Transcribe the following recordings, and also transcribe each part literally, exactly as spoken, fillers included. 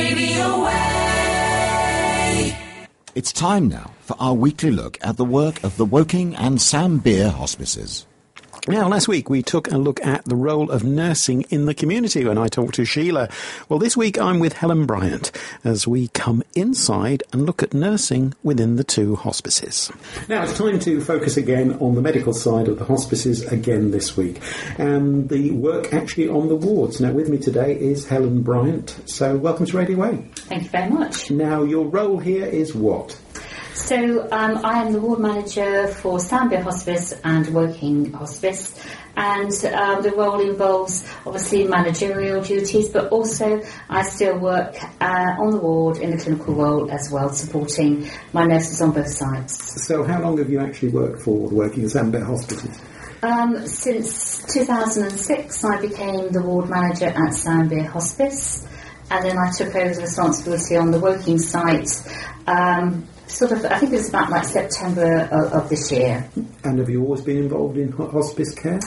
Radio Way. It's time now for our weekly look at the work of the Woking and Sam Beer hospices. Now, last week we took a look at the role of nursing in the community when I talked to Sheila. Well, this week I'm with Helen Bryant as we come inside and look at nursing within the two hospices. Now, it's time to focus again on the medical side of the hospices again this week, and the work actually on the wards. Now, with me today is Helen Bryant, so welcome to Radio Way. Thank you very much. Now, your role here is what? So um, I am the ward manager for Sam Beer Hospice and Woking Hospice, and um, the role involves obviously managerial duties, but also I still work uh, on the ward in the clinical role as well, supporting my nurses on both sides. So how long have you actually worked for working at Sam Beer Hospices? Um, since two thousand six I became the ward manager at Sam Beer Hospice, and then I took over the responsibility on the Woking site um, sort of, I think it was about like September of, of this year. And have you always been involved in hospice care?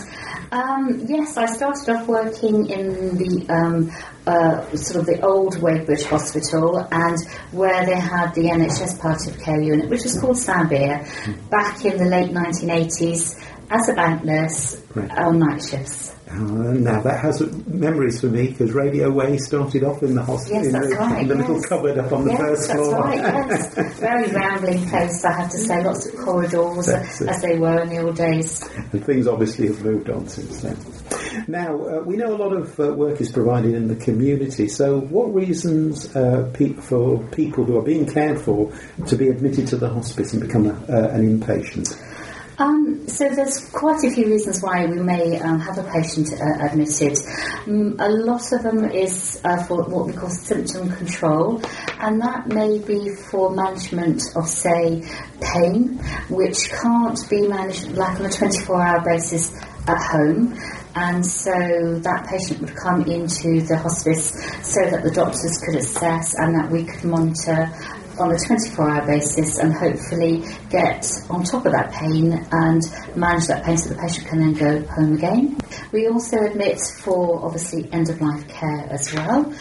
Um, yes, I started off working in the um, uh, sort of the old Wadebridge Hospital, and where they had the N H S palliative care unit, which was called Sam Beer, mm. back in the late nineteen eighties as a bank nurse right. on night shifts. Uh, now that has memories for me, because Radio Way started off in the hospital, yes, that's in the, right, in the yes. little cupboard up on the yes, first that's floor. Right, yes. Very rambling place, I have to say, lots of corridors as they were in the old days. And things obviously have moved on since then. Now, uh, we know a lot of uh, work is provided in the community, so what reasons uh, pe- for people who are being cared for to be admitted to the hospice and become a, uh, an inpatient? Um, so there's quite a few reasons why we may um, have a patient uh, admitted. Um, a lot of them is uh, for what we call symptom control, and that may be for management of, say, pain, which can't be managed like on a twenty-four hour basis at home. And so that patient would come into the hospice so that the doctors could assess and that we could monitor on a twenty-four hour basis and hopefully get on top of that pain and manage that pain so the patient can then go home again. We also admit for obviously end-of-life care as well.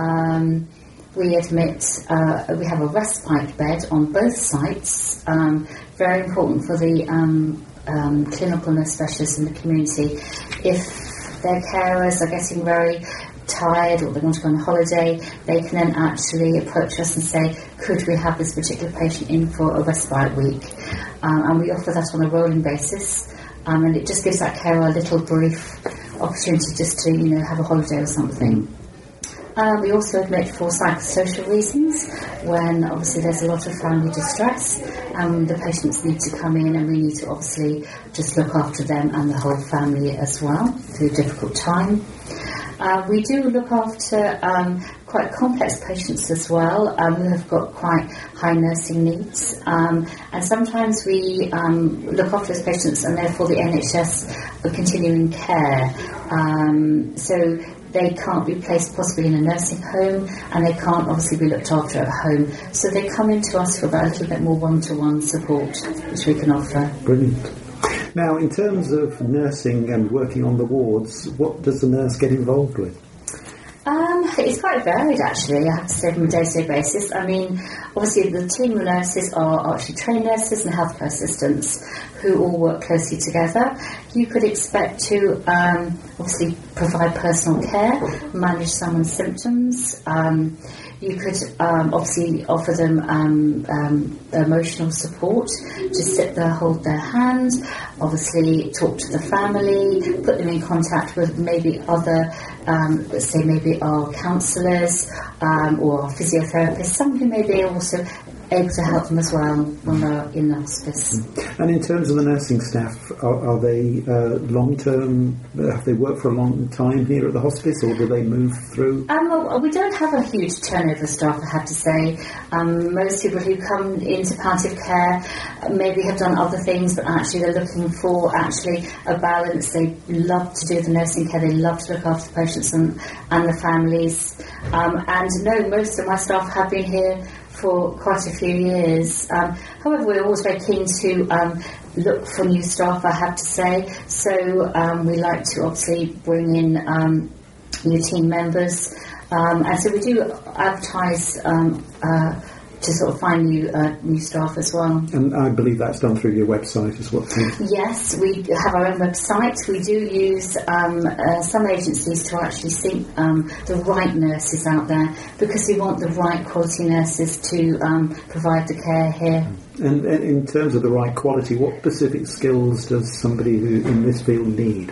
Um, we admit, uh, we have a respite bed on both sites, um, very important for the um, um, clinical nurse specialists in the community. If their carers are getting very tired or they want to go on holiday, they can then actually approach us and say, could we have this particular patient in for a respite week? Um, and we offer that on a rolling basis, um, and it just gives that carer a little brief opportunity just to, you know, have a holiday or something. Um, we also admit for psychosocial reasons, when obviously there's a lot of family distress and the patients need to come in and we need to obviously just look after them and the whole family as well through a difficult time. Uh, we do look after um, quite complex patients as well, um, who have got quite high nursing needs, um, and sometimes we um, look after those patients and therefore the N H S are continuing care, um, so they can't be placed possibly in a nursing home and they can't obviously be looked after at home, so they come into us for about a little bit more one-to-one support which we can offer. Brilliant. Now, in terms of nursing and working on the wards, what does the nurse get involved with? Um, it's quite varied, actually, I have to say, from a day-to-day basis. I mean, obviously the team of nurses are actually trained nurses and healthcare assistants who all work closely together. You could expect to um, obviously provide personal care, manage someone's symptoms. Um, you could um, obviously offer them um, um, emotional support, just sit there, hold their hand, obviously talk to the family, put them in contact with maybe other, um, let's say maybe our counsellors um, or our physiotherapists, someone who may be also able to help them as well when they're in the hospice. And in terms of the nursing staff, are, are they uh, long-term, have they worked for a long time here at the hospice, or do they move through? Um, well, we don't have a huge turnover of staff, I have to say. Um, most people who come into palliative care maybe have done other things, but actually they're looking for actually a balance. They love to do the nursing care, they love to look after the patients and, and the families. Um, and no, most of my staff have been here for quite a few years. Um, however, we're always very keen to um, look for new staff, I have to say. So um, we like to obviously bring in um, new team members. Um, and so we do advertise um, uh, to sort of find new uh, new staff as well. And I believe that's done through your website as well. Yes, we have our own website. We do use um, uh, some agencies to actually seek um, the right nurses out there, because we want the right quality nurses to um, provide the care here. And, and in terms of the right quality, what specific skills does somebody who in this field need?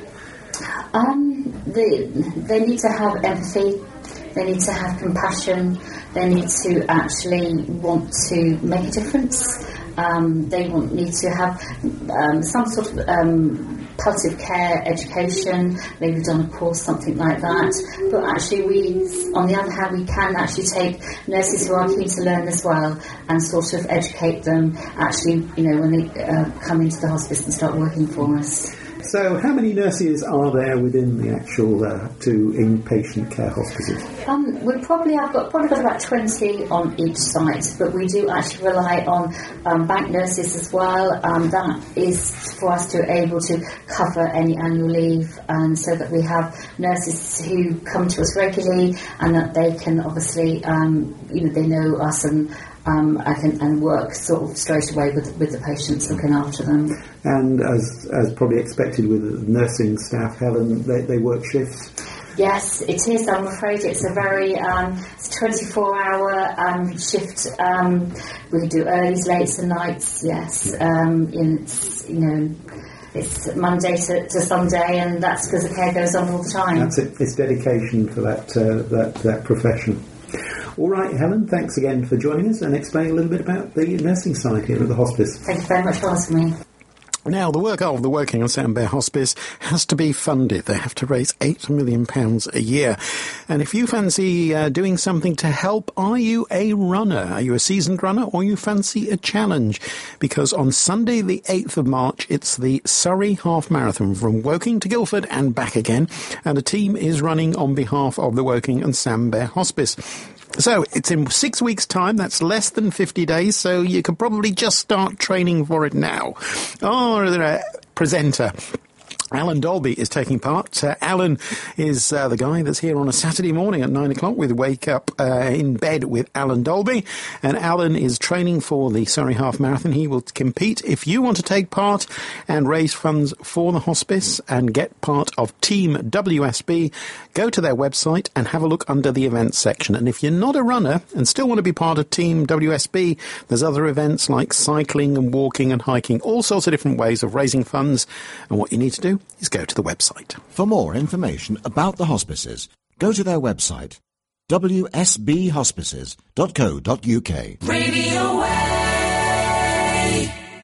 Um, they, they need to have empathy. They need to have compassion. They need to actually want to make a difference. Um, they want, need to have um, some sort of um, palliative care education, maybe done a course, something like that. But actually, we, on the other hand, we can actually take nurses who are keen to learn as well and sort of educate them, actually, you know, when they uh, come into the hospice and start working for us. So how many nurses are there within the actual uh, two inpatient care hospices? Um, we probably have got probably got about twenty on each site, but we do actually rely on um, bank nurses as well. Um, that is for us to be able to cover any annual leave, and so that we have nurses who come to us regularly, and that they can obviously, um, you know, they know us and. Um, I can and work sort of straight away with with the patients, looking after them. And as as probably expected with the nursing staff, Helen, they, they work shifts? Yes, it is. I'm afraid it's a very um, it's twenty-four hour um, shift. Um, we do earlys, lates and nights, yes. Um, and it's, you know, it's Monday to, to Sunday, and that's because the care goes on all the time. That's it. It's dedication for that uh, that that profession. All right, Helen, thanks again for joining us and explaining a little bit about the nursing side here at the hospice. Thank you very much for asking me. Now, the work of the Woking and Sam Bear Hospice has to be funded. They have to raise eight million pounds a year. And if you fancy uh, doing something to help, are you a runner? Are you a seasoned runner, or you fancy a challenge? Because on Sunday, the eighth of March, it's the Surrey Half Marathon from Woking to Guildford and back again. And a team is running on behalf of the Woking and Sam Bear Hospice. So it's in six weeks' time. That's less than fifty days, so you could probably just start training for it now. Or the presenter Alan Dolby is taking part. Uh, Alan is uh, the guy that's here on a Saturday morning at nine o'clock with Wake Up uh, in Bed with Alan Dolby. And Alan is training for the Surrey Half Marathon. He will compete. If you want to take part and raise funds for the hospice and get part of Team W S B, go to their website and have a look under the events section. And if you're not a runner and still want to be part of Team W S B, there's other events like cycling and walking and hiking, all sorts of different ways of raising funds. And what you need to do is go to the website. For more information about the hospices, go to their website, w s b hospices dot co dot u k. Radio Wave.